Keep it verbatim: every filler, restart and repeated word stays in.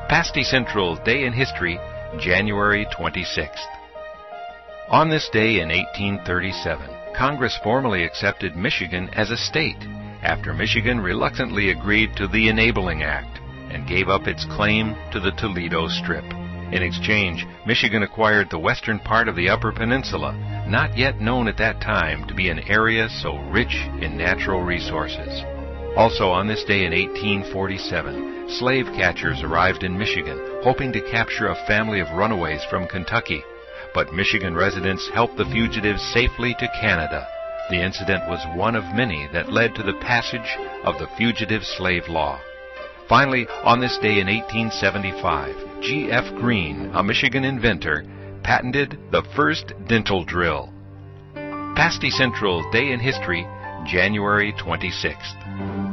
Pasty Central Day in History, January twenty-sixth. On this day in eighteen thirty-seven, Congress formally accepted Michigan as a state after Michigan reluctantly agreed to the Enabling Act and gave up its claim to the Toledo Strip. In exchange, Michigan acquired the western part of the Upper Peninsula, not yet known at that time to be an area so rich in natural resources. Also on this day in eighteen forty-seven, slave catchers arrived in Michigan, hoping to capture a family of runaways from Kentucky. But Michigan residents helped the fugitives safely to Canada. The incident was one of many that led to the passage of the Fugitive Slave Law. Finally, on this day in eighteen seventy-five, G F Green, a Michigan inventor, patented the first dental drill. Pasty Central Day in History, January twenty-sixth.